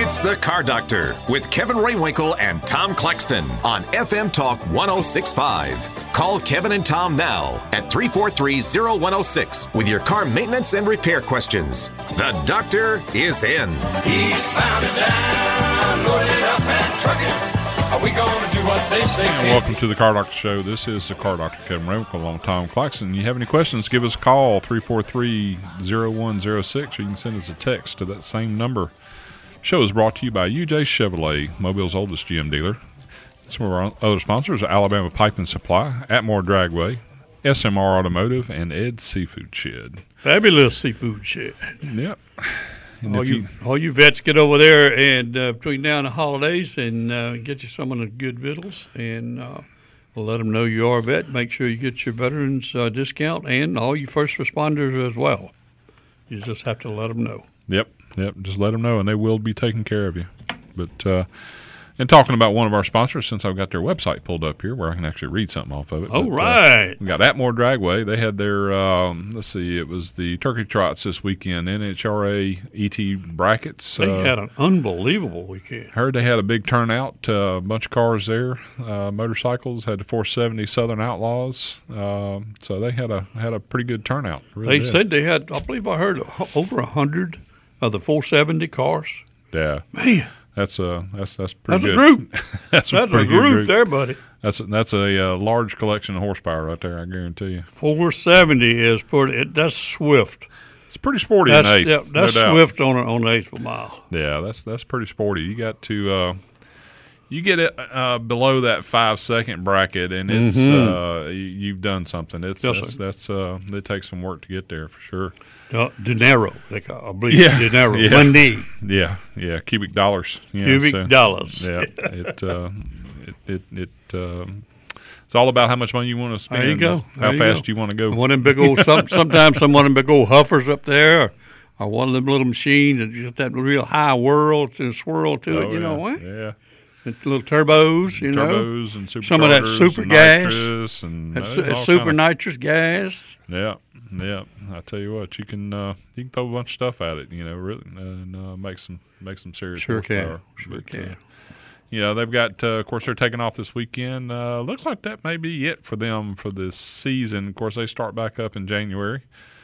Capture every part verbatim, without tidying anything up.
It's the Car Doctor with Kevin Raywinkle and Tom Claxton on F M Talk one oh six point five. Call Kevin and Tom now at three four three, oh one oh six with your car maintenance and repair questions. The doctor is in. He's bound and down, loaded up and trucking. Are we going to do what they say? And welcome to the Car Doctor Show. This is the Car Doctor, Kevin Raywinkle, along with Tom Claxton. You have any questions, give us a call, three four three, oh one oh six, or you can send us a text to that same number. Show is brought to you by U J Chevrolet, Mobile's oldest G M dealer. Some of our other sponsors are Alabama Pipe and Supply, Atmore Dragway, S M R Automotive, and Ed's Seafood Shed. Fabulous seafood shed. Yep. And all if you, you, all you vets get over there and uh, between now and the holidays and uh, get you some of the good victuals and uh, let them know you are a vet. Make sure you get your veterans uh, discount and all you first responders as well. You just have to let them know. Yep. Yep. Just let them know, and they will be taking care of you. But uh, and talking about one of our sponsors, since I've got their website pulled up here where I can actually read something off of it. Oh, but, right. Uh, we got Atmore Dragway. They had their, um, let's see, it was the Turkey Trots this weekend, N H R A E T brackets. They uh, had an unbelievable weekend. Heard they had a big turnout, uh, a bunch of cars there, uh, motorcycles, had the four seventy Southern Outlaws. Uh, so they had a had a pretty good turnout. Really They did. said they had, I believe I heard, over one hundred of the four seventy cars. Yeah. Man. That's a that's that's pretty That's good. a group. that's a, That's pretty a good group there, buddy. That's a, that's a uh, large collection of horsepower right there. I guarantee you. four seventy is pretty. It, that's swift. It's pretty sporty. That's, in eight, yeah, that's no swift on a, on the eighth of a mile. Yeah, that's that's pretty sporty. You got to uh, you get it uh, below that five second bracket, and it's Mm-hmm. uh, you, you've done something. It's Yes, that's, sir. that's uh, it takes some work to get there for sure. Uh, dinero, they call, I believe. Yeah, dinero. yeah. Money. Yeah, yeah, cubic dollars. you know, Cubic so, dollars. Yeah, it uh, it it, it um, it's all about how much money you want to spend. There you go. How There you fast go. you want to go. One of them big old. Some, sometimes some one of them big old huffers up there, or, or one of them little machines that just that real high whirl to swirl to it. Oh, You know yeah, what? Yeah. The little turbos. You know. Turbos and superchargers Some of that super and gas. nitrous and That's, there's that's all super kinda- nitrous gas. Yeah, yeah. I tell you what, you can uh, you can throw a bunch of stuff at it, you know, really, and uh, make some make some serious Sure horsepower. can. Sure But, can. Uh, you know, they've got, uh, of course, they're taking off this weekend. Uh, looks like that may be it for them for this season. Of course, they start back up in January.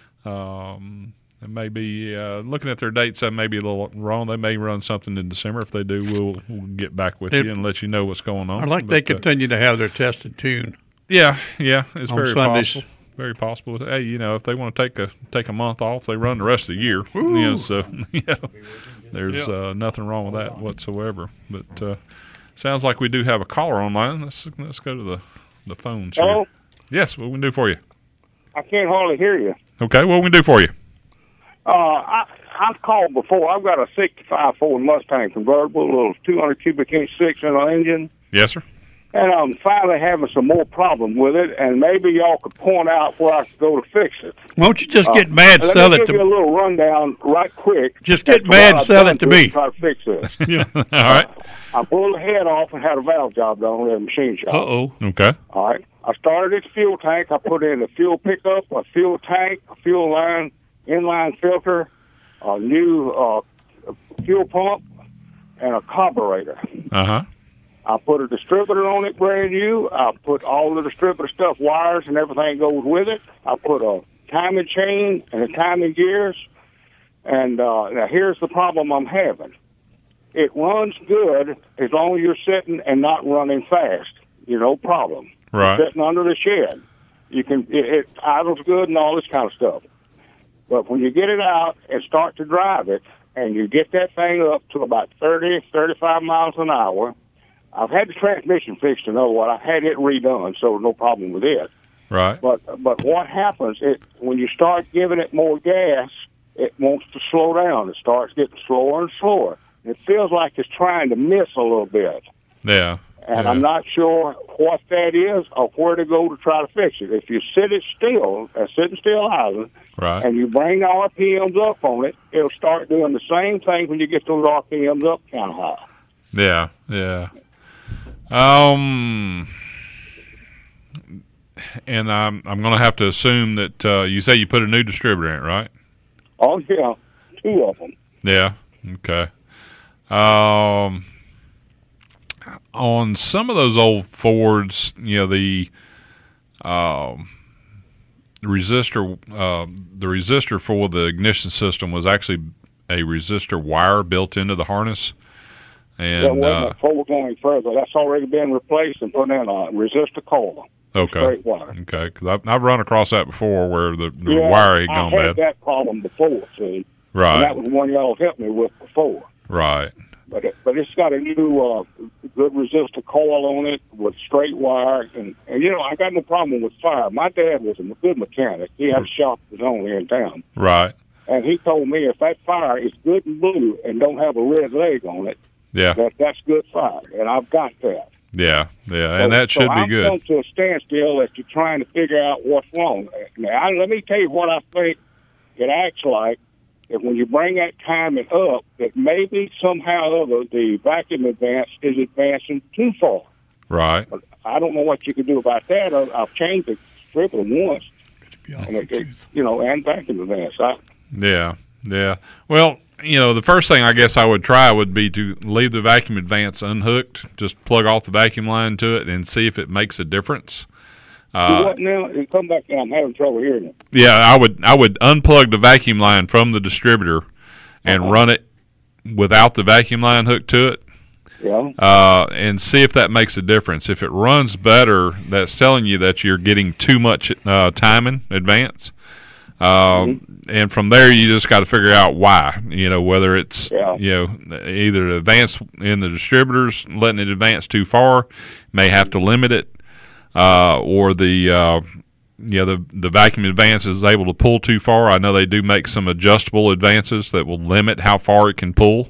Um, it may be uh, looking at their dates. That may be a little wrong. They may run something in December. If they do, we'll, we'll get back with It- you and let you know what's going on. I like they But, uh, continue to have their test and tune. yeah, yeah, it's On very Sundays. possible. Very possible. Hey, you know, if they want to take a take a month off, they run the rest of the year. You know, so you know, there's Yeah. uh, nothing wrong with that whatsoever. But uh, sounds like we do have a caller online. Let's let's go to the the phones here. Hello? Yes, what we can do for you? I can't hardly hear you. Okay, what we can do for you? Uh, I, I've called before. I've got a sixty-five Ford Mustang convertible, a little two hundred cubic inch six-cylinder engine, Yes, sir. and I'm finally having some more problems with it, and maybe y'all could point out where I should go to fix it. Why don't you just get mad, Let sell me it give you a to little rundown right quick. Just as get to mad, what I've sell done it to to me. Try to fix this. Yeah. All right. I pulled the head off and had a valve job done at a machine shop. Uh oh. Okay. All right. I started its fuel tank. I put in a fuel pickup, a fuel tank, a fuel line, inline filter, a new uh, fuel pump, and a carburetor. Uh huh. I put a distributor on it, brand new. I put all the distributor stuff, wires and everything goes with it. I put a timing chain and a timing gears. And uh, now here's the problem I'm having. It runs good as long as you're sitting and not running fast. You know, problem. Right. Sitting under the shed. You can it, it idles good and all this kind of stuff. But when you get it out and start to drive it, and you get that thing up to about thirty, thirty-five miles an hour, I've had the transmission fixed to know what. I've had it redone, so no problem with it. Right. But but what happens, it when you start giving it more gas, it wants to slow down. It starts getting slower and slower. It feels like it's trying to miss a little bit. Yeah. And yeah. I'm not sure what that is or where to go to try to fix it. If you sit it still, a sitting still island, Right. and you bring the R P Ms up on it, it'll start doing the same thing when you get those R P Ms up kind of high. Yeah. Yeah. Um. And I'm I'm going to have to assume that uh, you say you put a new distributor in it, right? Oh, yeah, two of them. Yeah. Okay. Um, on some of those old Fords, you know, the um, resistor, uh, the resistor for the ignition system was actually a resistor wire built into the harness. And that wasn't uh, a Ford going further. That's already been replaced and put in a resistor coil. okay, Straight wire. okay, because I've, I've run across that before where the, the Yeah, wire had I gone had bad. that problem before, see. Right. And that was the one y'all helped me with before. Right. But it, but it's got a new uh, good resistor coil on it with straight wire. And, and, you know, I got no problem with fire. My dad was a good mechanic. He had a shop of his own here in town. Right. And he told me if that fire is good and blue and don't have a red leg on it, Yeah. that that's good fire. And I've got that. Yeah. Yeah. And So- that should so be I'm good. come to a standstill as to trying to figure out what's wrong. Now, I, let me tell you what I think it acts like. That when you bring that timing up, that maybe somehow or other the vacuum advance is advancing too far. Right. But I don't know what you can do about that. I, I've changed the stripper once, Be and awful it, it, tooth. you know, and vacuum advance. I, Yeah. Yeah. Well, you know, the first thing I guess I would try would be to leave the vacuum advance unhooked, just plug off the vacuum line to it and see if it makes a difference. Uh, what now? It come back down. I'm having trouble hearing it. Yeah, I would I would unplug the vacuum line from the distributor and Uh-huh. run it without the vacuum line hooked to it. Yeah. Uh, and see if that makes a difference. If it runs better, that's telling you that you're getting too much uh, timing advance. Uh, Mm-hmm. And from there, you just got to figure out why. You know, whether it's Yeah. you know either advance in the distributors, letting it advance too far, may have to limit it, uh, or the uh, you know the the vacuum advance is able to pull too far. I know they do make some adjustable advances that will limit how far it can pull.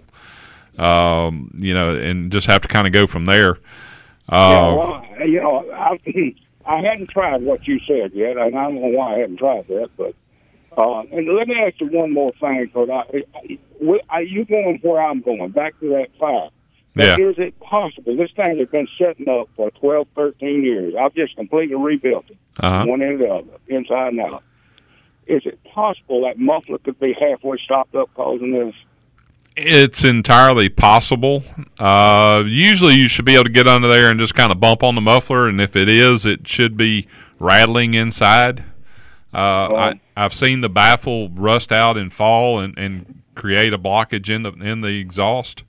Um, you know, and just have to kind of go from there. yeah. Uh, Well, you know, I, I hadn't tried what you said yet, and I don't know why I haven't tried that. But uh, and let me ask you one more thing, because I, I, I, you going where I'm going? Back to that fire. Yeah. Is it possible? This thing has been setting up for twelve, thirteen years. I've just completely rebuilt it, Uh-huh. one end to the other, inside and out. Is it possible that muffler could be halfway stopped up causing this? It's entirely possible. Uh, usually, you should be able to get under there and just kind of bump on the muffler, and if it is, it should be rattling inside. Uh, Oh. I, I've seen the baffle rust out and fall and, and create a blockage in the in the exhaust.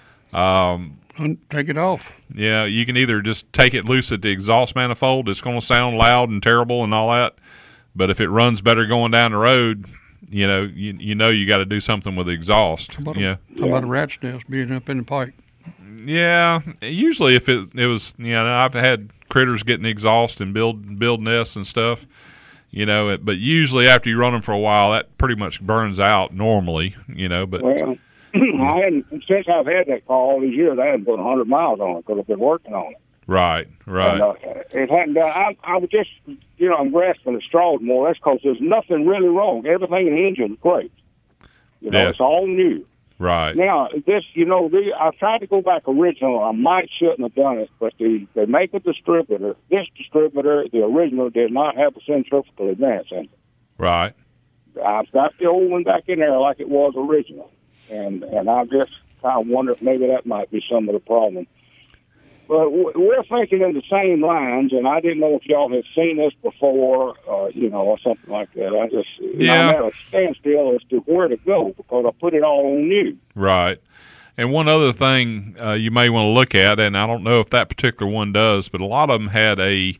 Um, Un- Take it off. yeah, you can either just take it loose at the exhaust manifold. It's going to sound loud and terrible and all that, but if it runs better going down the road, you know, you you know you got to do something with the exhaust. How about, Yeah. a, how about a rat's nest being up in the pipe? Yeah, usually if it it was, you know, I've had critters getting exhaust and build build nests and stuff, you know, it, but usually after you run them for a while, that pretty much burns out normally, you know. But Well, I hadn't, since I've had that car all these years, I hadn't put one hundred miles on it because I've been working on it. right, right, And, uh, it hadn't done. I, I was just, you know, I'm grasping at straws more. That's because there's nothing really wrong. Everything in the engine is great. You know, Yeah. it's all new. right. Now, this, you know, the, I tried to go back original. I might shouldn't have done it, but the they make a distributor. This distributor, the original, did not have a centrifugal advance in it. Right. I've got the old one back in there like it was original, and and I just kind of wonder if maybe that might be some of the problem. But w- we're thinking in the same lines, and I didn't know if y'all had seen this before, uh, you know, or something like that. I just, Yeah. I'm at a standstill as to where to go because I put it all on new. Right. And one other thing uh, you may want to look at, and I don't know if that particular one does, but a lot of them had a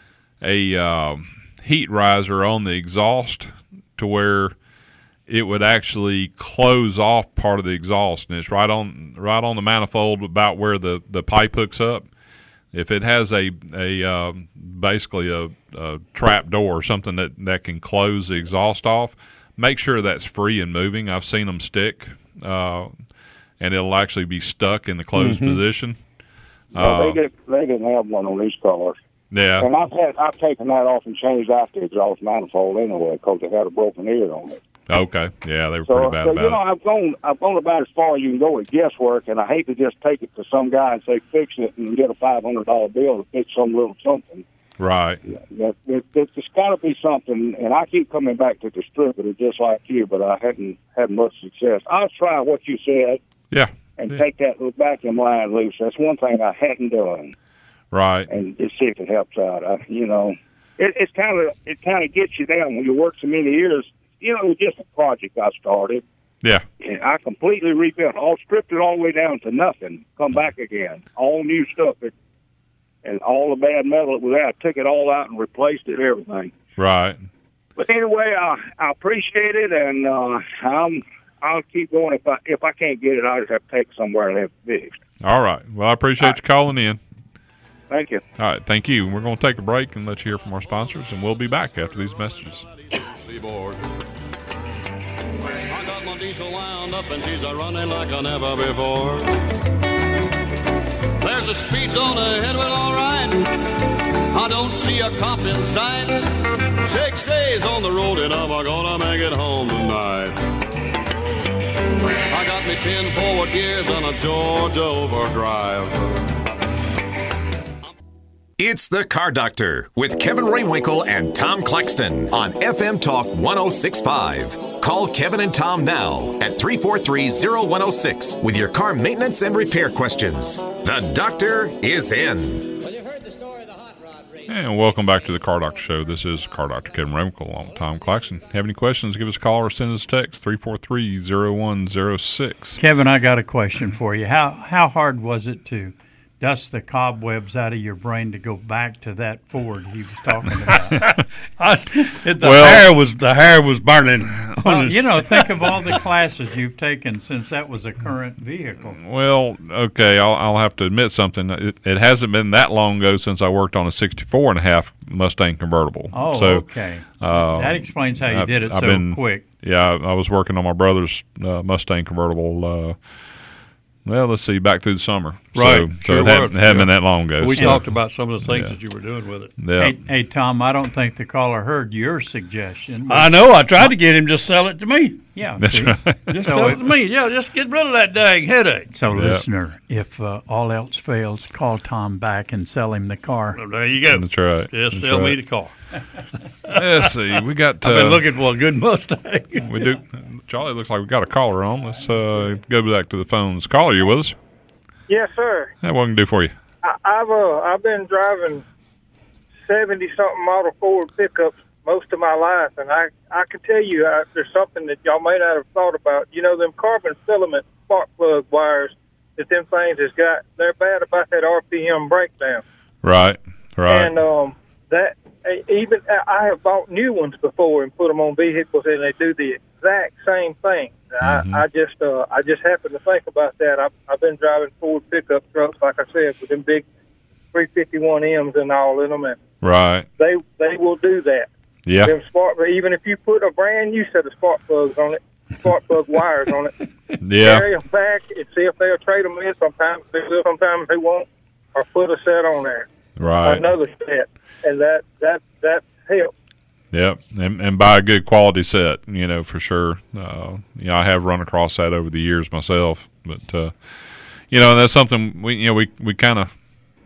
a um, heat riser on the exhaust to where it would actually close off part of the exhaust, and it's right on right on the manifold about where the, the pipe hooks up. If it has a a um, basically a, a trap door or something that, that can close the exhaust off, make sure that's free and moving. I've seen them stick, uh, and it'll actually be stuck in the closed Mm-hmm. position. Well, Uh, they did, they didn't have one on these cars. yeah, And I've had I've taken that off and changed out the exhaust manifold anyway because it had a broken ear on it. okay, yeah, they were So, pretty bad so you know, about it. I've gone I've gone about as far as you can go with guesswork, and I hate to just take it to some guy and say fix it and get a five hundred dollar bill to fix some little something. Right, There, there, there's got to be something, and I keep coming back to distributor just like you, but I hadn't had much success. I'll try what you said yeah, and to take that little vacuum line loose. That's one thing I hadn't done. Right. And just see if it helps out. I, you know, it, it's kind of it kind of gets you down when you work so many years. You know, it was just a project I started. Yeah. And I completely rebuilt, all stripped it all the way down to nothing. Come back again, all new stuff. It, and all the bad metal that was there, I took it all out and replaced it. Everything. Right. But anyway, I, I appreciate it, and uh, I'm. I'll keep going. If I if I can't get it, I'll just have to take it somewhere and have it fixed. All right. Well, I appreciate right. you calling in. Thank you. All right. Thank you. We're going to take a break and let you hear from our sponsors, and we'll be back after these messages. Seaboard. I got my diesel wound up, and she's a running like I never before. There's a speed zone ahead, well, all right. I don't see a cop in sight. Six days on the road, and I'm gonna make it home tonight. I got me ten forward gears on a Georgia overdrive. It's the Car Doctor with Kevin Raywinkle and Tom Claxton on F M Talk one oh six point five. Call Kevin and Tom now at three four three, oh one oh six with your car maintenance and repair questions. The doctor is in. And welcome back to the Car Doctor Show. This is Car Doctor Kevin Raywinkle along with Tom Claxton. Have any questions, give us a call or send us a text, three four three, oh one oh six. Kevin, I got a question for you. How how hard was it to dust the cobwebs out of your brain to go back to that Ford he was talking about? I, it, the Well- hair was the hair was burning. Well, you know, think of all the classes you've taken since that was a current vehicle. Well, okay, I'll, I'll have to admit something. It, it hasn't been that long ago since I worked on a sixty-four and a half Mustang convertible. Oh, so, okay. uh, That explains how you I've- did it I've so been- quick. Yeah, I, I was working on my brother's uh, Mustang convertible. Uh, well, let's see, back through the summer. Right, So, sure so it hadn't, was. hadn't been Yeah. that long ago. We so, talked about some of the things Yeah. that you were doing with it. Yeah. Hey, hey, Tom, I don't think the caller heard your suggestion. but- I know. I tried to get him to sell it to me. yeah, That's see? right. Just So sell it it- to me. Yeah, just get rid of that dang headache. So, Yeah. listener, if uh, all else fails, call Tom back and sell him the car. Well, there you go. That's right. Just That's sell me right. the car. Let's see. We got. Uh, I've been looking for a good Mustang. We do. Charlie, looks like we got a caller on. Let's uh, go back to the phones. Caller, you with us? Yes, sir. Hey, what can I do for you? I, I've uh, I've been driving seventy something model Ford pickups most of my life, and I I can tell you uh, there's something that y'all may not have thought about. You know, them carbon filament spark plug wires that them things has got. They're bad about that R P M breakdown. Right. Right. And um, that even I have bought new ones before and put them on vehicles, and they do the exact same thing. Mhm. I, I just uh, I just happened to think about that. I've, I've been driving Ford pickup trucks, like I said, with them big three fifty-one M's and all in them, and right. they they will do that. Yeah. Them spark, even if you put a brand new set of spark plugs on it, spark plug wires on it, Yeah. carry them back and see if they'll trade them in. Sometimes they will, sometimes they won't, or put a set on there, Right. another set, and that that that helps. Yep, and and buy a good quality set, you know, for sure. Uh, you know, I have run across that over the years myself, but uh, you know, that's something we, you know, we we kind of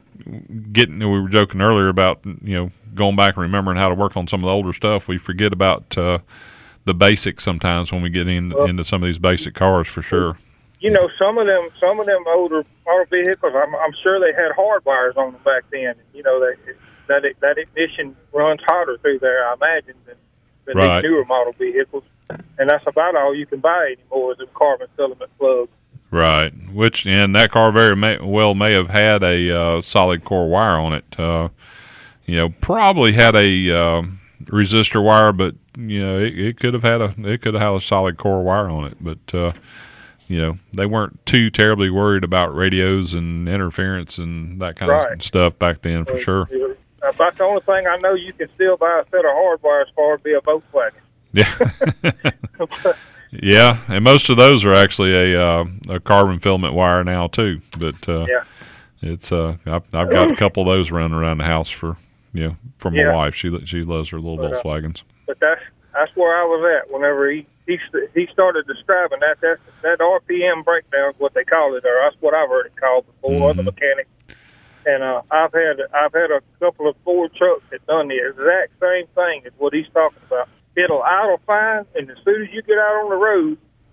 getting. We were joking earlier about, you know, going back and remembering how to work on some of the older stuff. We forget about uh, the basics sometimes when we get in, Well, into some of these basic cars, for sure. You know, some of them, some of them older auto vehicles, I'm, I'm sure they had hard wires on them back then. You know, that that that ignition runs hotter through there, I imagine, than, than Right. these newer model vehicles. And that's about all you can buy anymore is a carbon filament plug. Right, which and that car very may, well may have had a uh, solid core wire on it. Uh, you know, probably had a uh, resistor wire, but you know, it, it could have had a it could have had a solid core wire on it. But uh, you know, they weren't too terribly worried about radios and interference and that kind Right. of stuff back then, for Uh, sure. About the only thing I know you can still buy a set of hard wires for would be a Volkswagen. Yeah. Yeah, and most of those are actually a uh, a carbon filament wire now too. But uh, Yeah. it's uh, I've, I've got a couple of those running around the house for you know for my Yeah. wife. She she loves her little But, uh, Volkswagens. But that's that's where I was at whenever he he st- he started describing that that that R P M breakdown is what they call it, or that's what I've heard it called before. Other Mhm. mechanics, and uh, I've had I've had a couple of Ford trucks that done the exact same thing as what he's talking about. It'll idle fine, and as soon as you get out on the road,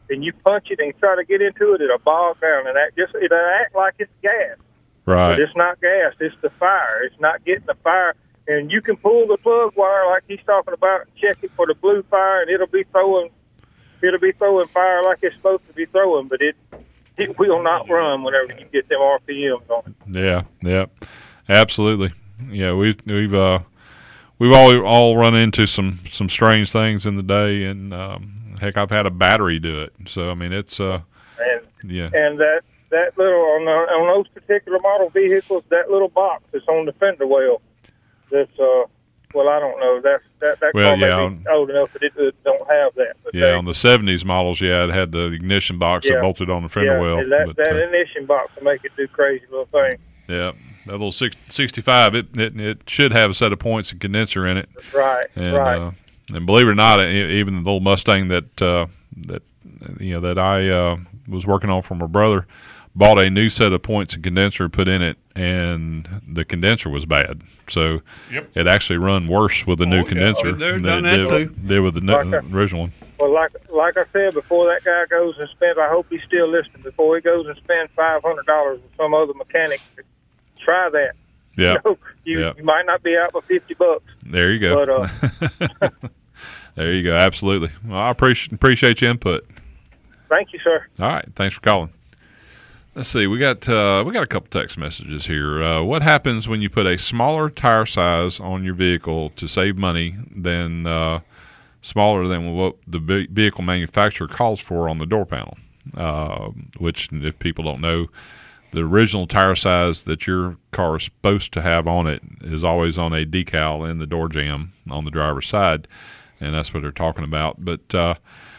and you punch it and try to get into it, it'll bog down and act just it'll act like it's gas. Right. But it's not gas. It's the fire. It's not getting the fire. And you can pull the plug wire like he's talking about and check it for the blue fire, and it'll be throwing it'll be throwing fire like it's supposed to be throwing, but it it will not run whenever you get them R P Ms on it. Yeah, yeah, absolutely. Yeah, we've we've uh, we've all all run into some, some strange things in the day, and um, heck, I've had a battery do it. So I mean, it's uh, and yeah, and that that little on the, on those particular model vehicles, that little box that's on the fender well, that's uh, well, I don't know. That's that that Well, car may yeah, be old enough that it uh, don't have that. But yeah. they, On the seventies models, yeah, it had the ignition box that Yeah. bolted on the fender yeah, well. and that but, that uh, ignition box will make it do crazy little things. yeah, that little six, sixty-five, it, it it should have a set of points and condenser in it. Right, And, right. uh, and believe it or not, e- even the little Mustang that uh, that you know that I uh, was working on for my brother bought a new set of points and condenser and put in it, and the condenser was bad. So Yep. it actually run worse with the new yeah. condenser Been there, than done it that did, too. did with the no- Like a- original one. Well, like like I said before, that guy goes and spends. I hope he's still listening. Before he goes and spends five hundred dollars with some other mechanic, try that. Yeah, You know, you, Yeah. you might not be out for fifty bucks. there you go. But uh, There you go. Absolutely. Well, I appreciate appreciate your input. thank you, sir. All right, thanks for calling. Let's see. We got uh, we got a couple text messages here. Uh, what happens when you put a smaller tire size on your vehicle to save money than uh, smaller than what the ve- vehicle manufacturer calls for on the door panel? Uh, which, if people don't know, the original tire size that your car is supposed to have on it is always on a decal in the door jamb on the driver's side, and that's what they're talking about. But uh,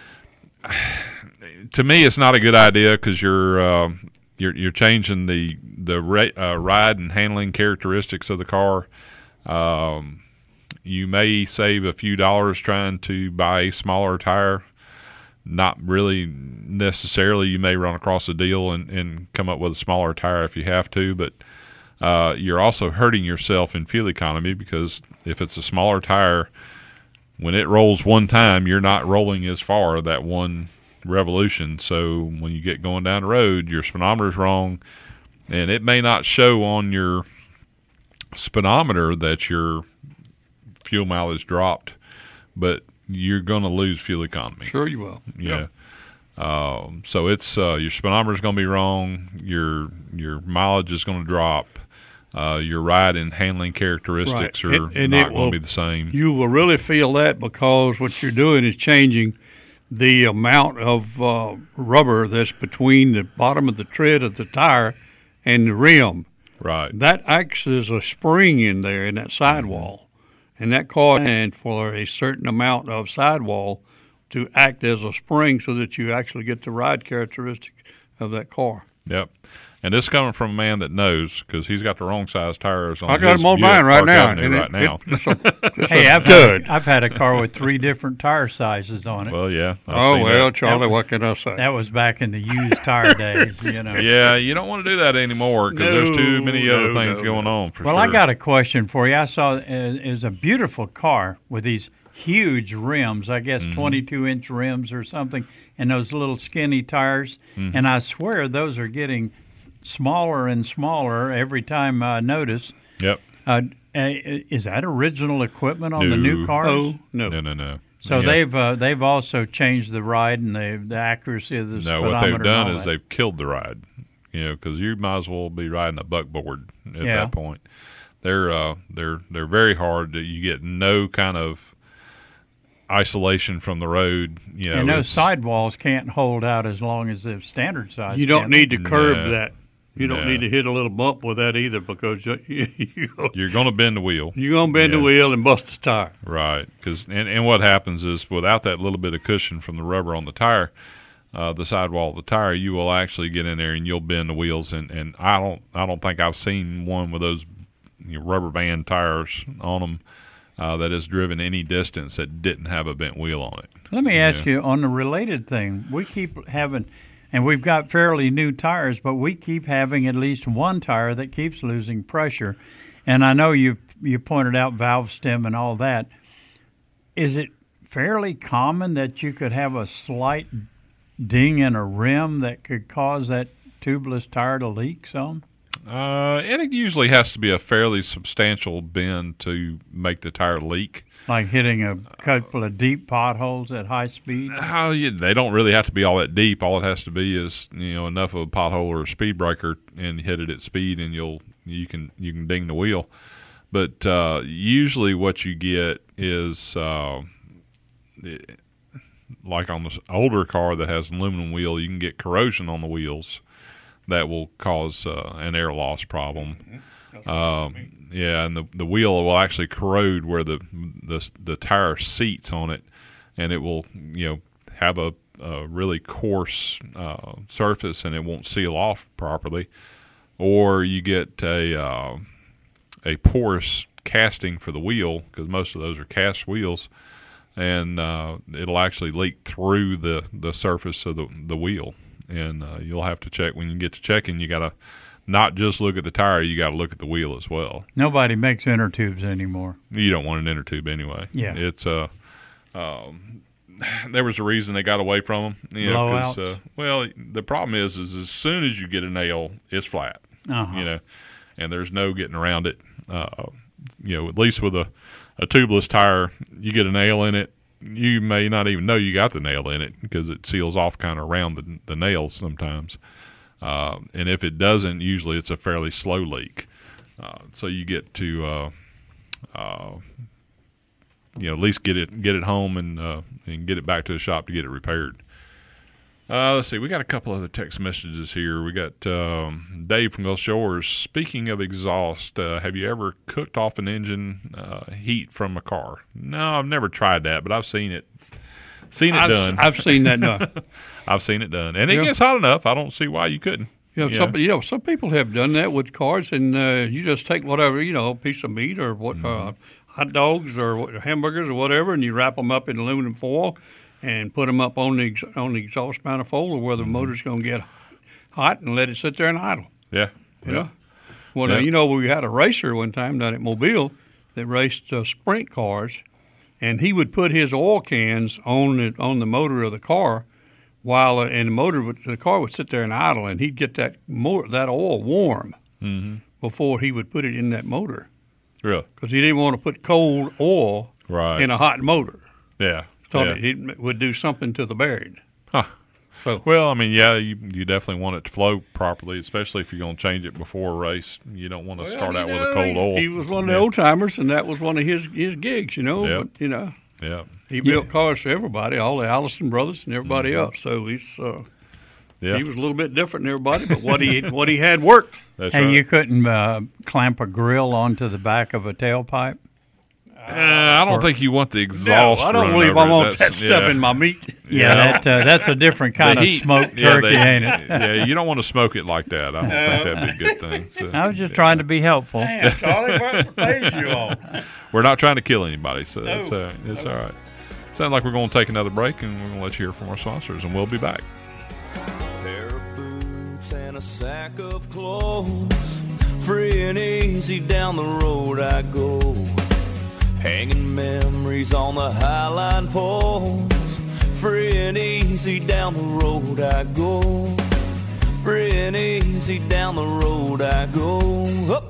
to me, it's not a good idea because you're uh, you're you're changing the the ra- uh, ride and handling characteristics of the car. Um, you may save a few dollars trying to buy a smaller tire. Not really necessarily. You may run across a deal and, and come up with a smaller tire if you have to, but uh, you're also hurting yourself in fuel economy because if it's a smaller tire, when it rolls one time, you're not rolling as far that one revolution. So when you get going down the road, your speedometer's wrong, and it may not show on your speedometer that your fuel mileage dropped, but you're going to lose fuel economy. Sure you will. Yeah. Um, so it's uh, your speedometer is going to be wrong. Your your mileage is going to drop. Uh, your ride and handling characteristics Right. are And- and not it going will- to be the same. You will really feel that because what you're doing is changing the amount of uh, rubber that's between the bottom of the tread of the tire and the rim. Right. That acts as a spring in there in that sidewall. And that causes for a certain amount of sidewall to act as a spring so that you actually get the ride characteristic of that car. Yep. And this is coming from a man that knows because he's got the wrong size tires on I got his them on Buick mine right Park now. Avenue and right it- now. it- it's a- it's Hey, a I've dud. had, I've had a car with three different tire sizes on it. Well, yeah. I've Oh, seen well, that. Charlie, what can I say? That was back in the used tire days, you know. Yeah, you don't want to do that anymore because there's too No, many other no, things no, going no. on. For Well, sure. I got a question for you. I saw uh, it was a beautiful car with these huge rims, I guess twenty-two inch rims or something, and those little skinny tires. Mm-hmm. And I swear those are getting smaller and smaller every time I notice. Yep. Uh, uh, is that original equipment on the new No. cars? Oh, no. No, no, no. So Yeah. they've uh, they've also changed the ride and the the accuracy of the No, speedometer. what they've and done all is that. they've killed the ride. You know, because you might as well be riding a buckboard at Yeah. that point. They're uh, they're they're very hard. You get no kind of isolation from the road. You know, and those it's- sidewalls can't hold out as long as the standard size. You don't can. need to curb No. that. You don't No. need to hit a little bump with that either because you, you, You're going to bend the wheel. you're going to bend Yeah. the wheel and bust the tire. Right, because and, and what happens is without that little bit of cushion from the rubber on the tire, uh, the sidewall of the tire, you will actually get in there and you'll bend the wheels. And, and I don't I don't think I've seen one with those you know, rubber band tires on them uh, that has driven any distance that didn't have a bent wheel on it. Let me ask Yeah. you on the related thing. We keep having, and we've got fairly new tires, but we keep having at least one tire that keeps losing pressure. And I know you you pointed out valve stem and all that. Is it fairly common that you could have a slight ding in a rim that could cause that tubeless tire to leak some? Uh, and it usually has to be a fairly substantial bend to make the tire leak. Like hitting a couple of deep potholes at high speed? Oh, yeah, they don't really have to be all that deep. All it has to be is, you know, enough of a pothole or a speed breaker, and hit it at speed, and you'll you can you can ding the wheel. But uh, usually, what you get is uh, it, like on the older car that has an aluminum wheel, you can get corrosion on the wheels that will cause uh, an air loss problem. Um, yeah, and the the wheel will actually corrode where the the the tire seats on it, and it will, you know, have a, a really coarse uh, surface, and it won't seal off properly. Or you get a uh, a porous casting for the wheel, because most of those are cast wheels, and uh, it'll actually leak through the, the surface of the the wheel. And uh, you'll have to check when you get to checking. You got to not just look at the tire; you got to look at the wheel as well. Nobody makes inner tubes anymore. You don't want an inner tube anyway. Yeah, it's uh, um, there was a reason they got away from them. You know, 'cause, uh, well, the problem is, is as soon as you get a nail, it's flat. Uh-huh. You know, and there's no getting around it. Uh, you know, at least with a, a tubeless tire, you get a nail in it. You may not even know you got the nail in it because it seals off kind of around the, the nails sometimes. Uh, and if it doesn't, usually it's a fairly slow leak. Uh, so you get to, uh, uh, you know, at least get it get it home and uh, and get it back to the shop to get it repaired. Uh, let's see. We got a couple other text messages here. We got um, Dave from Gulf Shores. Speaking of exhaust, uh, have you ever cooked off an engine uh, heat from a car? No, I've never tried that, but I've seen it. Seen it I've, done. I've seen that done. I've seen it done, and it Yeah. gets hot enough. I don't see why you couldn't. You know, Yeah. some you know some people have done that with cars, and uh, you just take whatever, you know, a piece of meat or what Mm-hmm. uh, hot dogs or what, hamburgers or whatever, and you wrap them up in aluminum foil and put them up on the ex- on the exhaust manifold where the Mm-hmm. motor's going to get hot, and let it sit there and idle. Yeah, You yeah. know, well, Yeah. now, you know, we had a racer one time down at Mobile that raced uh, sprint cars, and he would put his oil cans on the on the motor of the car, while uh, and the motor would, the car would sit there and idle, and he'd get that more that oil warm Mm-hmm. before he would put it in that motor, Really? because he didn't want to put cold oil Right. in a hot motor. Yeah. Thought yeah. it, it would do something to the bearing. Huh. So Well, I mean, yeah, you you definitely want it to flow properly, especially if you're going to change it before a race. You don't want to start Well, out you with a know, cold he, oil. He was one of the Yeah. old timers, and that was one of his his gigs, you know. Yep. But, you know. Yeah. He built cars for everybody, all the Allison brothers and everybody Mm-hmm. else. So he's uh, Yeah. he was a little bit different than everybody, but what he what he had worked. That's Hey, right. you couldn't uh, clamp a grill onto the back of a tailpipe? Uh, I don't think you want the exhaust. No, I don't running believe over I it. want that That's- stuff yeah. in my meat. Yeah, that uh, that's a different kind The of heat- smoked yeah, turkey, they- ain't it? Yeah, you don't want to smoke it like that. I don't think that'd be a good thing. So, I was just trying to be helpful. Damn, Charlie, what page you on? we're not trying to kill anybody, so it's, uh, it's all right. Sounds like we're going to take another break, and we're going to let you hear from our sponsors, and we'll be back. Pair of boots and a sack of clothes, free and easy down the road I go, hanging memories on the highline poles, free and easy down the road I go, free and easy down the road I go. Up.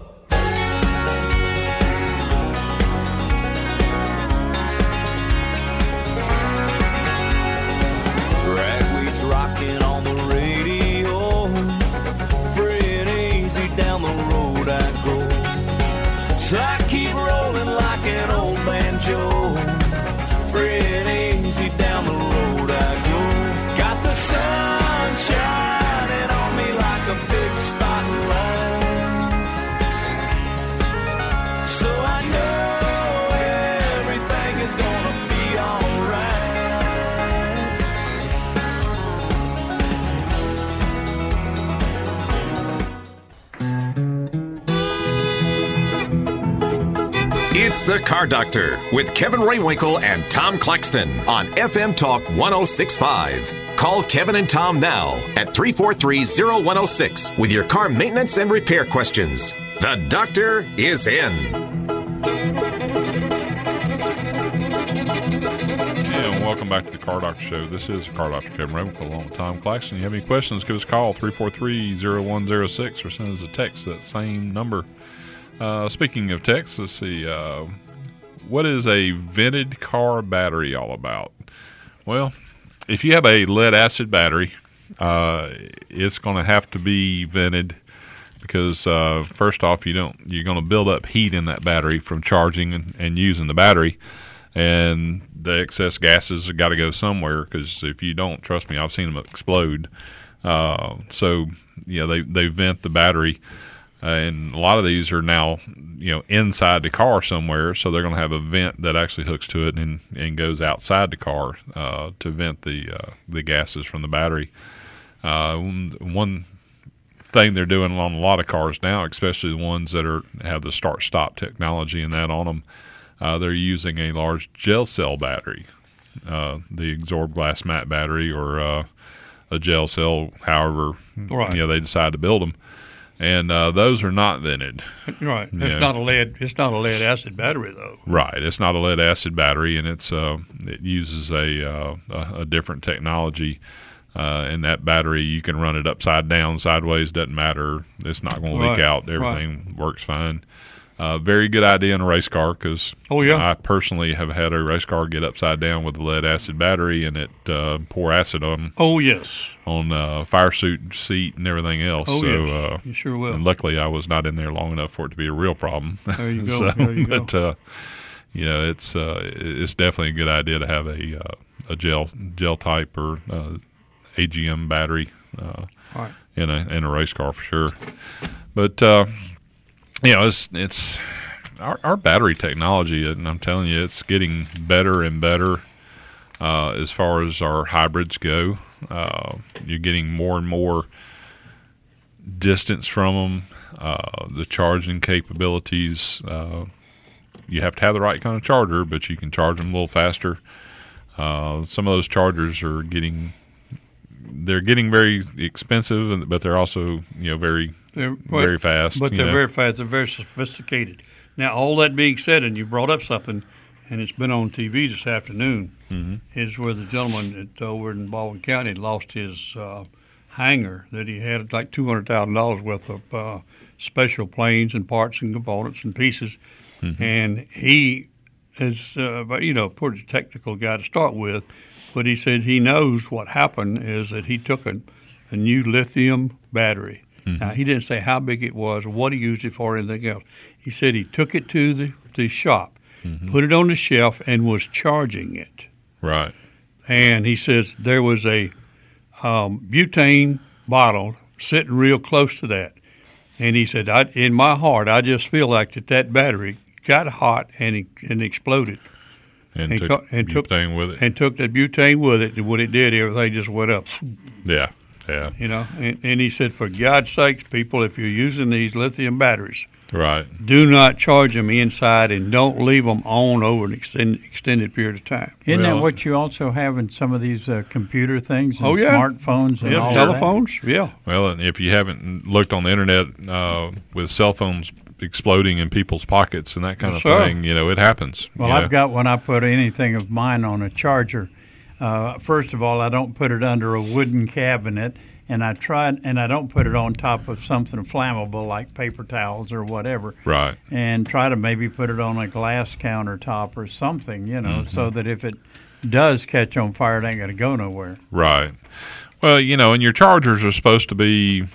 Ragweed's rocking on the radio, free and easy down the road I go. So I keep rolling like an old banjo, free and easy down the road I go. Got the sun shining on me like a big spotlight, so I know everything is gonna be alright. It's The Car Doctor with Kevin Raywinkle and Tom Claxton on F M Talk one oh six point five. Call Kevin and Tom now at three four three, zero one oh six with your car maintenance and repair questions. The doctor is in. And welcome welcome back to the Car Doctor Show. This is Car Doctor Kevin Ravenhill along with Tom Claxton. You have any questions, give us a call, three four three, zero one zero six, or send us a text to that same number. Uh, speaking of text, let's see. Uh, what is a vented car battery all about? Well, if you have a lead-acid battery, uh, it's going to have to be vented because, uh, first off, you don't, you're going to build up heat in that battery from charging and, and using the battery. And the excess gases have got to go somewhere because if you don't, trust me, I've seen them explode. Uh, so, you know, they, they vent the battery. Uh, and a lot of these are now, you know, inside the car somewhere. So they're going to have a vent that actually hooks to it and, and goes outside the car uh, to vent the uh, the gases from the battery. Uh, one thing they're doing on a lot of cars now, especially the ones that are have the start-stop technology and that on them, Uh, they're using a large gel cell battery, uh, the Absorb Glass Matte battery, or uh, a gel cell, however right. you know they decide to build them, and uh, those are not vented. Right, it's Yeah. not a lead. It's not a lead acid battery though. Right, it's not a lead acid battery, and it's uh, it uses a uh, a, a different technology. Uh, and that battery, you can run it upside down, sideways, doesn't matter. It's not going to leak Right. out. Everything right. works fine. Uh, very good idea in a race car because oh, yeah. I personally have had a race car get upside down with a lead acid battery and it uh, pour acid on oh yes on uh, fire suit seat and everything else. Oh so, yes, uh, you sure will. And luckily, I was not in there long enough for it to be a real problem. There you go. so, there you but go. Uh, you know, it's uh, it's definitely a good idea to have a uh, a gel gel type or uh, A G M battery uh, right. in a in a race car for sure. But uh, you know, it's it's our, our battery technology, and I'm telling you, it's getting better and better uh, as far as our hybrids go. Uh, you're getting more and more distance from them. Uh, the charging capabilities, uh, you have to have the right kind of charger, but you can charge them a little faster. Uh, some of those chargers are getting they're getting very expensive, but they're also you know very They're, very fast. But you they're know. very fast. They're very sophisticated. Now, all that being said, and you brought up something, and it's been on T V this afternoon, mm-hmm. is where the gentleman at, over in Baldwin County lost his uh, hangar that he had like two hundred thousand dollars worth of uh, special planes and parts and components and pieces. Mm-hmm. And he is, uh, you know, a pretty technical guy to start with, but he said he knows what happened is that he took a, a new lithium battery. Mm-hmm. Now, he didn't say how big it was or what he used it for or anything else. He said he took it to the, the shop, mm-hmm. put it on the shelf, and was charging it. Right. And he says there was a um, butane bottle sitting real close to that. And he said, I, in my heart, I just feel like that, that battery got hot and it, and exploded. And, and took co- and butane took, with it. And took that butane with it. And when it did, everything just went up. Yeah. Yeah. You know, and, and he said, for God's sakes, people, if you're using these lithium batteries, right, do not charge them inside and don't leave them on over an extended, extended period of time. Isn't well, that what you also have in some of these uh, computer things and oh, yeah. smartphones and yeah, all telephones? that? Yeah. Well, and if you haven't looked on the internet uh, with cell phones exploding in people's pockets and that kind yes, of sir. thing, you know, it happens. Well, you I've know? got when I put anything of mine on a charger. Uh, first of all, I don't put it under a wooden cabinet. And I tried, and I don't put it on top of something flammable like paper towels or whatever. Right. And try to maybe put it on a glass countertop or something, you know, mm-hmm. so that if it does catch on fire, it ain't going to go nowhere. Right. Well, you know, and your chargers are supposed to be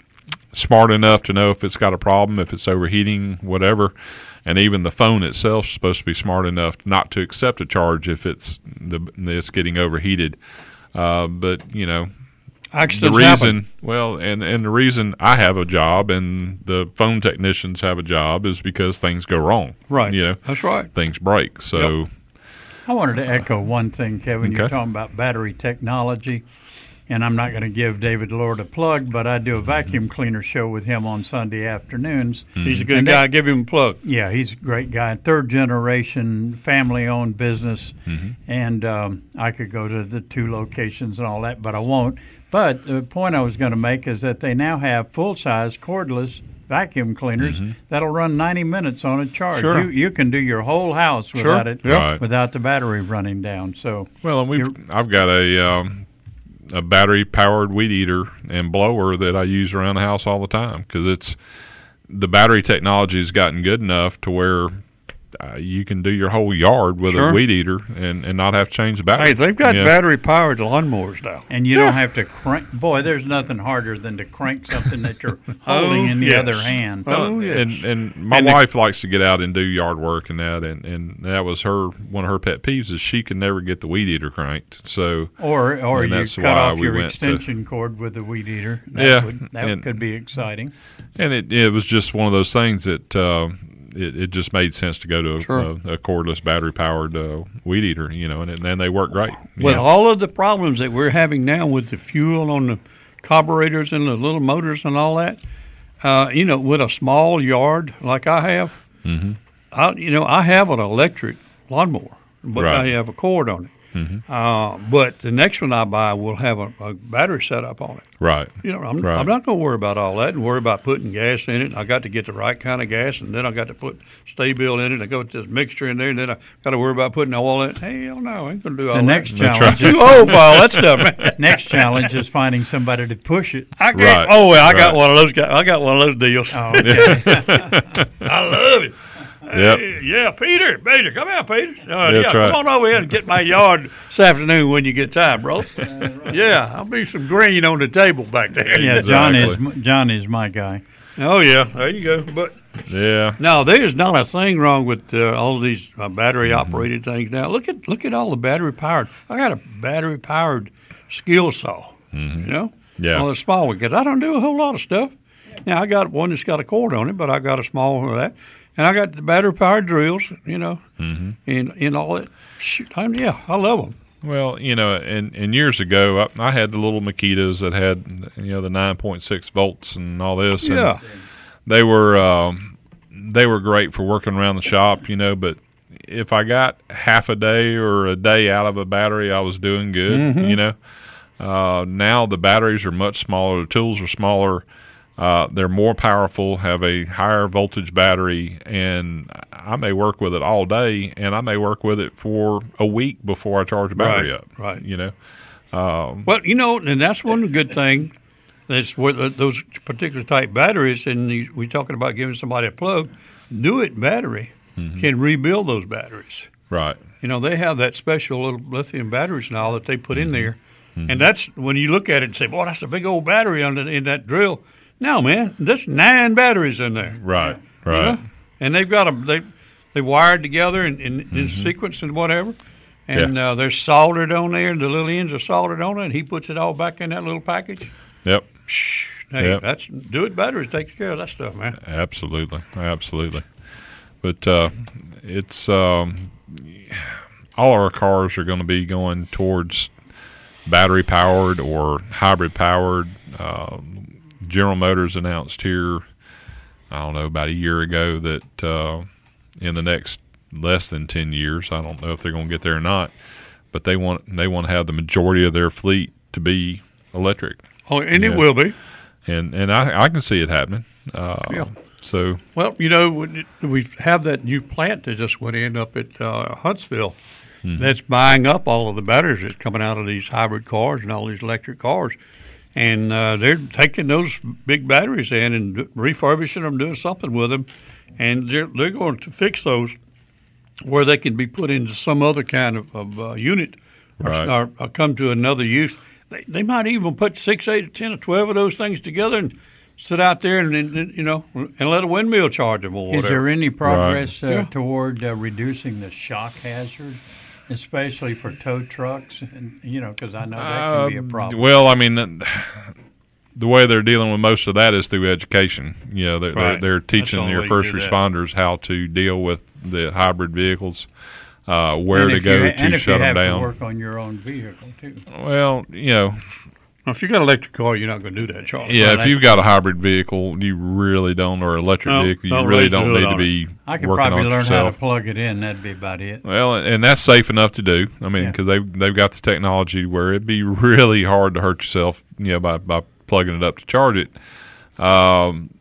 smart enough to know if it's got a problem, if it's overheating, whatever. And even the phone itself is supposed to be smart enough not to accept a charge if it's the it's getting overheated. Uh, but, you know, Accidents the reason, happen. well, and, and the reason I have a job and the phone technicians have a job is because things go wrong. Right. You know, that's right. Things break. So, yep. I wanted to echo one thing, Kevin. Okay. You're talking about battery technology, and I'm not going to give David Lord a plug, but I do a vacuum cleaner show with him on Sunday afternoons. Mm-hmm. He's a good and guy. that, give him a plug. Yeah, he's a great guy. Third generation, family-owned business, mm-hmm. and um, I could go to the two locations and all that, but I won't. But the point I was going to make is that they now have full-size cordless vacuum cleaners Mhm. that'll run ninety minutes on a charge. Sure. You you can do your whole house without it, Yep. Right. without the battery running down. So Well, and we've I've got a um, a battery powered weed eater and blower that I use around the house all the time because it's the battery technology has gotten good enough to where uh, you can do your whole yard with Sure. a weed eater and, and not have to change the battery. Hey, they've got Yeah. battery powered lawnmowers now. and you don't have to crank. Boy, there's nothing harder than to crank something that you're holding Oh, in the yes. other hand. Oh, yes. And and my And the- wife likes to get out and do yard work and that, and, and that was her one of her pet peeves is she can never get the weed eater cranked. So Or or and you that's cut why off we your went to- extension cord with the weed eater. That Yeah, would, that and- could be exciting. And it it was just one of those things that uh, it, it just made sense to go to a, Sure. a, a cordless battery powered uh, weed eater, you know, and, and then they work great. With Yeah. all of the problems that we're having now with the fuel on the carburetors and the little motors and all that, uh, you know, with a small yard like I have, Mhm. I, you know, I have an electric lawnmower, but Right. I have a cord on it. Mhm. Uh, but the next one I buy will have a, a battery setup on it. Right. You know, I'm, Right. I'm not going to worry about all that and worry about putting gas in it. I got to get the right kind of gas, and then I got to put Stay-Bill in it. I got this mixture in there, and then I got to worry about putting oil in it. Hell no, I ain't going to do all The that. next That's challenge, Too old for all that stuff, man. next challenge is finding somebody to push it. I can't, Right. Oh, well, I got Right. one of those guys. I got one of those deals. Oh, okay. I love it. Yep. Hey, yeah, Peter, Peter, come out, Peter. Uh, That's yeah, right. come on over here and get my yard this afternoon when you get time, bro. Yeah, I'll be some green on the table back there. Yeah, John is Exactly. John is my guy. Oh yeah, there you go. But Yeah. no, there's not a thing wrong with uh, all of these uh, battery operated things. Now look at look at all the battery powered. I got a battery powered skill saw. You know, Yeah. on a small one because I don't do a whole lot of stuff. Now I got one that's got a cord on it, but I got a small one of that, and I got the battery powered drills. You know, Mhm. and and all that. Shoot, I'm, yeah, I love them. Well, you know, and, and years ago, I, I had the little Makitas that had, you know, the nine point six volts and all this. And Yeah. they were um, they were great for working around the shop, you know. But if I got half a day or a day out of a battery, I was doing good, Mhm. you know. Uh, now the batteries are much smaller. The tools are smaller. Uh, they're more powerful, have a higher voltage battery, and I may work with it all day, and I may work with it for a week before I charge the battery Right, up. right. You know. Um, Well, you know, and that's one good thing. That's where the, those particular type batteries, and you, we're talking about giving somebody a plug. Newitt Battery Mhm. can rebuild those batteries. Right. You know, they have that special little lithium batteries and all that they put in there, Mhm. and that's when you look at it and say, "Boy, that's a big old battery under in that drill." No, man, that's nine batteries in there. Right. You Right. know? And they've got them. They they wired together in, in, in Mm-hmm. sequence and whatever. And uh, they're soldered on there, and the little ends are soldered on it. And he puts it all back in that little package. Yep. Hey, Yep. that's Do It Batteries takes care of that stuff, man. Absolutely, absolutely. But uh, it's um, all our cars are going to be going towards battery powered or hybrid powered. Uh, General Motors announced here, I don't know, about a year ago that uh, in the next less than ten years, I don't know if they're going to get there or not, but they want they want to have the majority of their fleet to be electric. Oh, and Yeah. it will be. And and I I can see it happening. Uh, Yeah. So Well, you know, when it- we have that new plant that just went in up at uh, Huntsville. Mhm. That's buying up all of the batteries that's coming out of these hybrid cars and all these electric cars. And uh, they're taking those big batteries in and d- refurbishing them, doing something with them. And they're, they're going to fix those where they can be put into some other kind of, of uh, unit or, Right. or, or come to another use. They, they might even put six, eight, or ten, or twelve of those things together and sit out there and, and you know and let a windmill charge them or whatever. Is there any progress uh, Yeah. toward uh, reducing the shock hazard, especially for tow trucks? And you know, because I know that can be a Uh, problem. Well, I mean, the way they're dealing with most of that is through education. You know, they're, Right. they're, they're That's the teaching only your way you first do that. responders how to deal with the hybrid vehicles, uh, where And to if go you, ha- to and if shut you them have down. to work on your own vehicle too. Well, you know, Well, if you got an electric car, you're not going to do that, Charlie. yeah, Well, if you've got a hybrid vehicle, you really don't, or electric No, vehicle, you don't really raise the don't hood need to on be I could working probably on learn yourself. how to plug it in. That'd be about it. Well, and that's safe enough to do. I mean, Yeah. because they've they've got the technology where it'd be really hard to hurt yourself, you know, by by plugging it up to charge it. Um,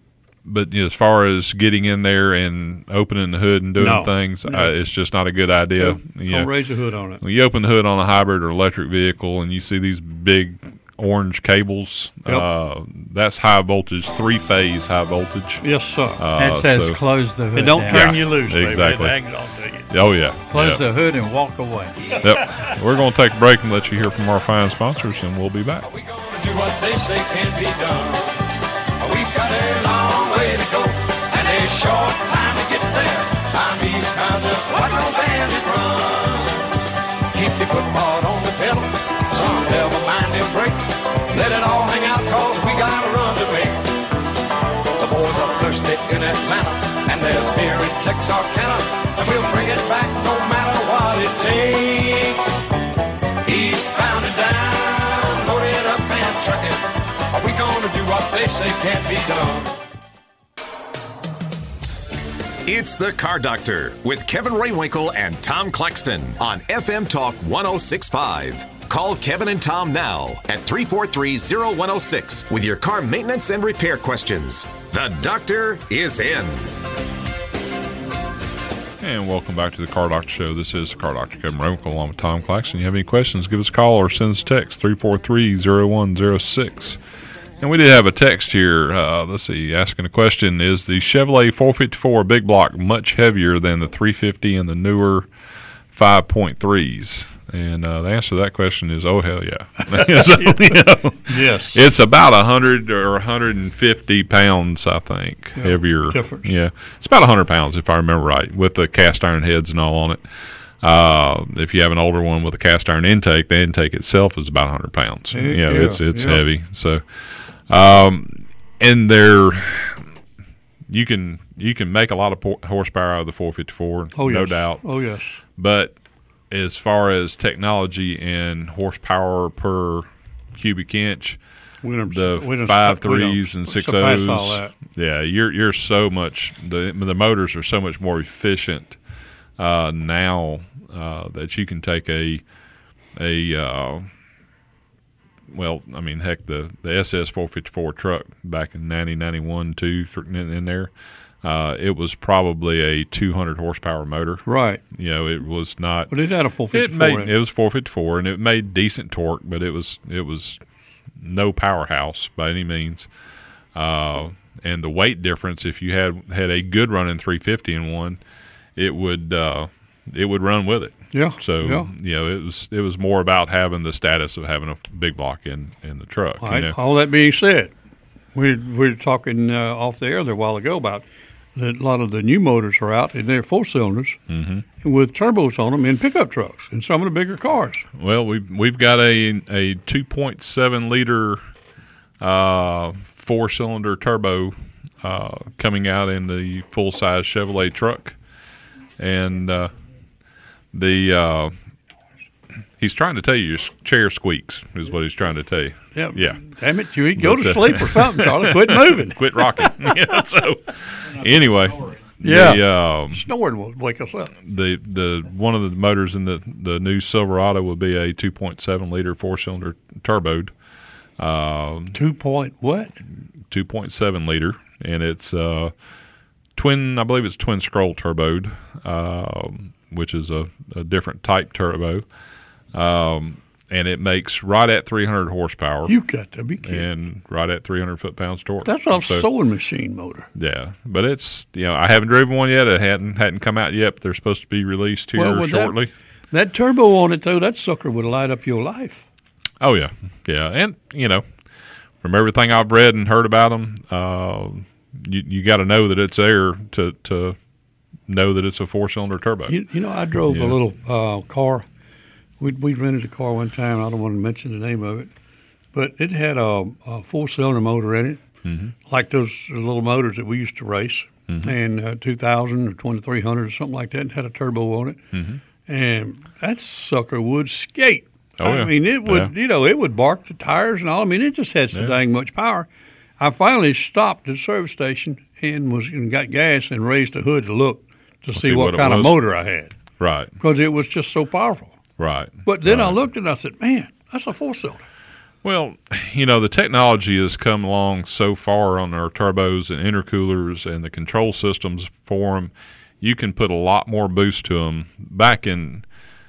but you know, as far as getting in there and opening the hood and doing No, things, no. Uh, it's just not a good idea. Don't You know, raise the hood on it. when you open the hood on a hybrid or electric vehicle and you see these big orange cables, Yep. uh, that's high voltage, three-phase high voltage. Yes, sir. Uh, That says so- close the hood It don't down. turn Yeah, you loose, baby. exactly. It hangs on to you. Oh, yeah. Close yeah. the hood and walk away. Yep. We're going to take a break and let you hear from our fine sponsors, and we'll be back. Are we gonna do what they say can't be done? We've got a long way to go and a short time to get there. I'm these kinds of what no bandit run. Keep your foot hard on the pedal, some never mind them brakes. Let it all hang out cause we got a run to make. The boys are thirsty in Atlanta and there's beer in Texarkana, and we'll bring it back no matter what it takes. Eastbound and down, loaded up and trucking. Are we gonna do what they say can't be done? It's the Car Doctor with Kevin Raywinkle and Tom Claxton on F M Talk one oh six point five. Call Kevin and Tom now at three four three, zero one oh six with your car maintenance and repair questions. The doctor is in. And welcome back to the Car Doctor Show. This is the Car Doctor, Kevin Raywinkle, along with Tom Claxton. You have any questions, give us a call or send us a text, three four three, zero one zero six. And we did have a text here, uh, let's see, asking a question, is the Chevrolet four fifty-four Big Block much heavier than the three fifty and the newer five point threes? And uh, the answer to that question is, oh, hell yeah. So, you know, Yes. it's about one hundred or one hundred fifty pounds, I think, Yeah, heavier. difference. Yeah, it's about one hundred pounds, if I remember right, with the cast iron heads and all on it. Uh, if you have an older one with a cast iron intake, the intake itself is about one hundred pounds. Yeah, You know, yeah, it's it's yeah. heavy. So, um, and they're you can you can make a lot of por- horsepower out of the four fifty-four, Oh, no yes. doubt. Oh, yes. But as far as technology and horsepower per cubic inch, We done- the we done five sp- we done threes and six surpassed O's, all that. yeah, you're you're so much the the motors are so much more efficient uh, now uh, that you can take a a uh, well, I mean, heck, the the S S four fifty-four truck back in ninety, ninety-one, two in, in there. Uh, it was probably a two hundred horsepower motor. Right. You know, it was not. But it had a four It fifty-four made in it was four fifty-four, and it made decent torque, but it was it was no powerhouse by any means. Uh, and the weight difference, if you had had a good running three fifty in one, it would uh, it would run with it. Yeah. So yeah. you know, it was it was more about having the status of having a big block in, in the truck. All you right. know? All that being said, we we were talking uh, off the air there a while ago about that a lot of the new motors are out and they're four cylinders Mm-hmm. with turbos on them in pickup trucks and some of the bigger cars. Well, we've we've got a a two point seven liter uh, four cylinder turbo uh, coming out in the full size Chevrolet truck, and uh, the uh, he's trying to tell you your chair squeaks is what he's trying to tell you. Yeah. Yeah. Damn it, you go But, to uh, sleep or something, Charlie. Quit moving. Quit rocking. Yeah, so anyway, Yeah. the, um, Snoring will wake us up. the the one of the motors in the the new Silverado will be a two point seven liter four cylinder turboed. Um, Two point what? two point seven liter, and it's uh, twin. I believe it's twin scroll turboed, um, which is a, a different type turbo. Um, and it makes right at three hundred horsepower. You got to be kidding. And right at three hundred foot pounds torque. That's a So- sewing machine motor. Yeah, but it's you know I haven't driven one yet. It hadn't hadn't come out yet. But they're supposed to be released here Well, with that- shortly. That turbo on it, though, that sucker would light up your life. Oh yeah, yeah, and you know, from everything I've read and heard about them, uh, you you got to know that it's there to to know that it's a four cylinder turbo. You, you know, I drove Yeah. a little uh, car. We we rented a car one time. I don't want to mention the name of it, but it had a, a four cylinder motor in it, Mhm. like those little motors that we used to race, Mhm. and uh, two thousand or twenty-three hundred or something like that, and had a turbo on it. Mhm. And that sucker would skate. Oh, I yeah. mean, it would, Yeah. you know, it would bark the tires and all. I mean, it just had so Yeah. dang much power. I finally stopped at the service station and was and got gas and raised the hood to look to see, see what, what it kind of was. motor I had Right, because it was just so powerful. right. But then I right. looked and I said, man, that's a four cylinder. Well, you know, the technology has come along so far on our turbos and intercoolers and the control systems for them. You can put a lot more boost to them. Back in,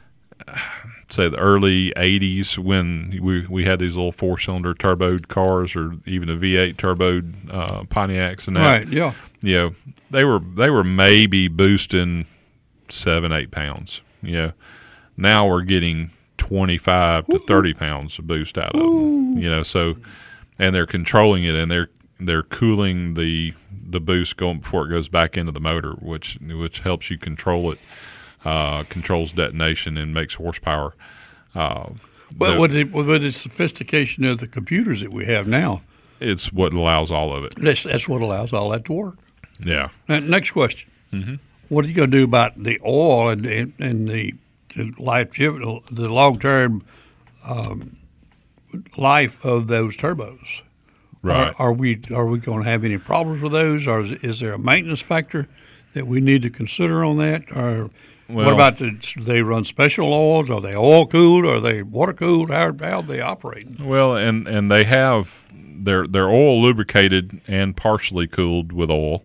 say, the early eighties when we we had these little four-cylinder turboed cars, or even the V eight turboed uh, Pontiacs and that. Right, yeah. You know, they were, they were maybe boosting seven, eight pounds. You know, now we're getting twenty-five to thirty pounds of boost out of them. You know, so, and they're controlling it, and they're they're cooling the the boost going before it goes back into the motor, which which helps you control it, uh, controls detonation and makes horsepower. Uh, But the- with the, with the sophistication of the computers that we have now, it's what allows all of it. that's, that's what allows all that to work. Yeah. Now, next question. Mm-hmm. What are you going to do about the oil and, and, and the, the life, the long-term um, life of those turbos? Right. Are, are we are we going to have any problems with those, or is, is there a maintenance factor that we need to consider on that? Or what Well- about the, do they run special oils? Are they oil cooled? Are they water cooled? How how are they operating? Well, and, and they have they're they're oil lubricated and partially cooled with oil.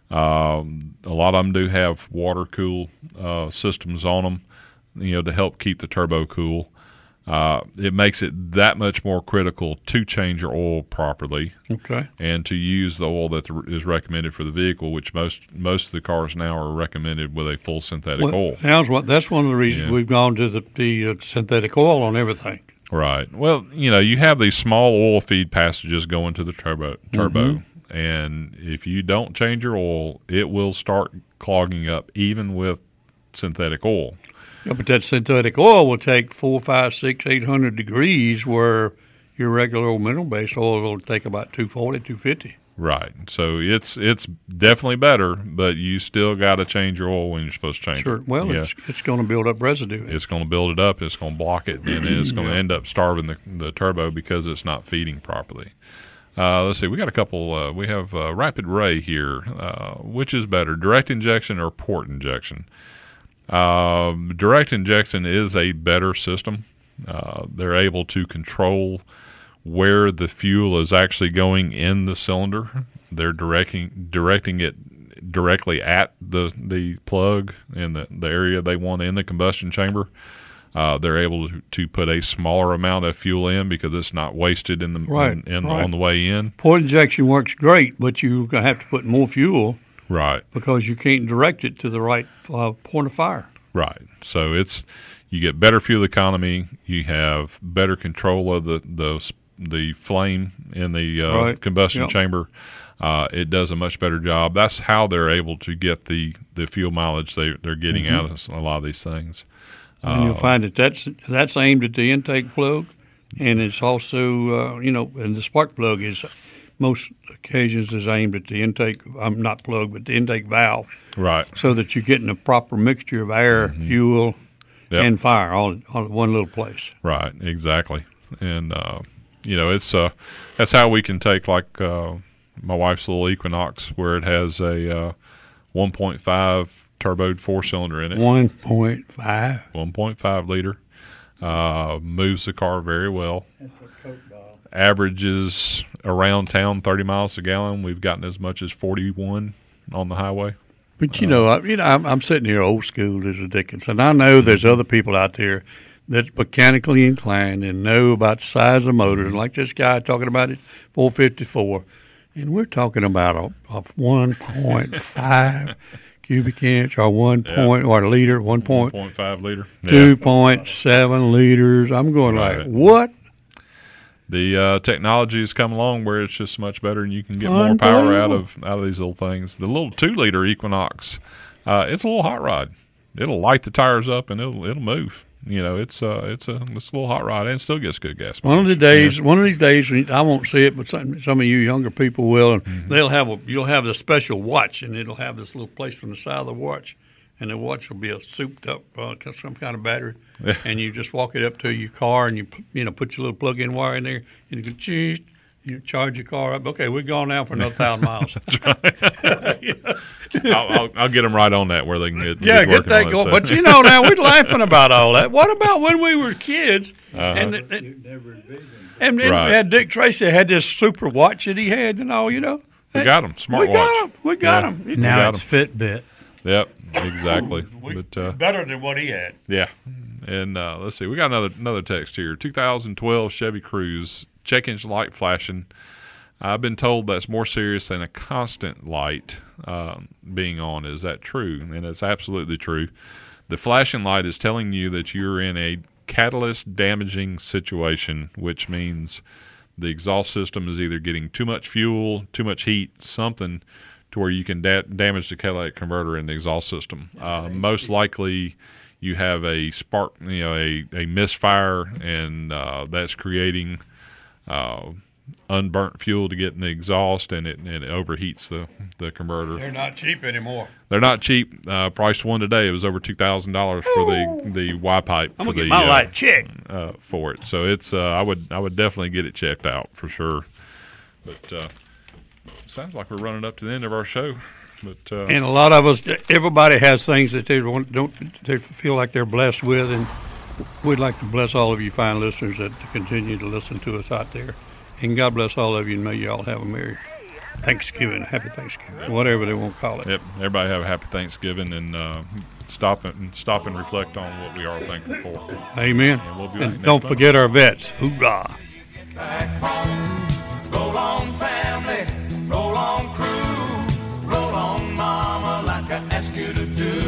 Um, a lot of them do have water cool uh, systems on them, you know, to help keep the turbo cool. Uh, it makes it that much more critical to change your oil properly. Okay. And to use the oil that is recommended for the vehicle, which most most of the cars now are recommended with a full synthetic Well, oil. That's what that's one of the reasons Yeah. we've gone to the, the uh, synthetic oil on everything. Right. Well, you know, you have these small oil feed passages going to the turbo, turbo, Mm-hmm. and if you don't change your oil, it will start clogging up, even with synthetic oil. Yeah, but that synthetic oil will take four, five, six, eight hundred degrees, where your regular old mineral-based oil will take about two forty, two fifty. Right. So it's it's definitely better, but you still got to change your oil when you're supposed to change Sure. it. Well, Yeah. it's it's going to build up residue. It's going to build it up. It's going to block it, and then it's going to end up starving the, the turbo because it's not feeding properly. Uh, let's see. We got a couple. Uh, we have uh, Rapid Ray here. Uh, which is better, direct injection or port injection? Um, direct injection is a better system. Uh, they're able to control where the fuel is actually going in the cylinder. They're directing directing it directly at the the plug in the, the area they want in the combustion chamber. Uh, they're able to, to put a smaller amount of fuel in because it's not wasted in the Right, in, in, right. on the way in. Port injection works great, but you're going to have to put more fuel Right. because you can't direct it to the right uh, point of fire. Right. So it's you get better fuel economy. You have better control of the the, the flame in the uh, Right. combustion Yep. chamber. Uh, it does a much better job. That's how they're able to get the, the fuel mileage they they're getting Mhm. out of a lot of these things. And you'll Uh, find that that's that's aimed at the intake plug, and it's also uh, you know, and the spark plug is most occasions is aimed at the intake. I'm not plug, but the intake valve. Right. So that you're getting a proper mixture of air, fuel, Yep. and fire all all in one little place. Right, exactly. And, uh, you know, it's uh, that's how we can take, like, uh, my wife's little Equinox, where it has a uh, one point five turboed four-cylinder in it. One point five. one point five liter. Uh, moves the car very well. Averages around town thirty miles a gallon. We've gotten as much as forty-one on the highway. But you know, I, you know, I'm, I'm sitting here old school as a Dickens, and I know there's other people out there that's mechanically inclined and know about the size of motors. Like this guy talking about it, four fifty-four, and we're talking about a, a one point five cubic inch or one Yeah. point or a liter, one point one point five liter. two point seven liters. I'm going Right. like, what? The uh, technology has come along where it's just much better, and you can get more power out of out of these little things. The little two liter Equinox, uh, it's a little hot rod. It'll light the tires up, and it'll it'll move. You know, it's uh, it's a it's a little hot rod, and it still gets good gas. One of the mileage. days, Yeah. one of these days, I won't see it, but some, some of you younger people will, and Mm-hmm. they'll have a. You'll have the special watch, and it'll have this little place on the side of the watch, and the watch will be a souped up uh, some kind of battery, and you just walk it up to your car, and you pu- you know put your little plug-in wire in there, and you can cheese. You charge your car up. Okay, we're going now for another thousand miles. I'll, I'll, I'll get them right on that where they can get Yeah, get get working that on it, going. so. But you know, now we're laughing about all that. What about when we were kids? Uh-huh. And, and And then Right. we had Dick Tracy had this super watch that he had and all, you know. We got him, smartwatch. We got him. We got Yeah. him. We Now got it's 'em. Fitbit. Yep, exactly. We- but uh, better than what he had. yeah, and uh, let's see, we got another another text here. two thousand twelve Chevy Cruze, check engine light flashing. I've been told that's more serious than a constant light um, being on. Is that true? And it's absolutely true. The flashing light is telling you that you're in a catalyst damaging situation, which means the exhaust system is either getting too much fuel, too much heat, something to where you can da- damage the catalytic converter in the exhaust system. Uh, most likely, you have a spark, you know, a, a misfire, and uh, that's creating uh, unburnt fuel to get in the exhaust, and it, and it overheats the, the converter. They're not cheap anymore. They're not cheap. Uh, priced one today. It was over two thousand dollars for the the Y pipe. I'm for gonna the, get my uh, light checked. uh, for it. So it's uh, I would I would definitely get it checked out for sure. But uh, sounds like we're running up to the end of our show. But uh, And a lot of us, everybody has things that they don't, don't they feel like they're blessed with, and we'd like to bless all of you fine listeners that continue to listen to us out there. And God bless all of you, and may you all have a Merry Thanksgiving, Happy Thanksgiving, whatever they want to call it. yep, everybody have a happy Thanksgiving, and uh, stop and stop and reflect on what we are thankful for. Amen. And we'll be back And next don't Monday. forget our vets. Hoorah. Back home, roll on family, roll on crew, roll on mama like I asked you to do.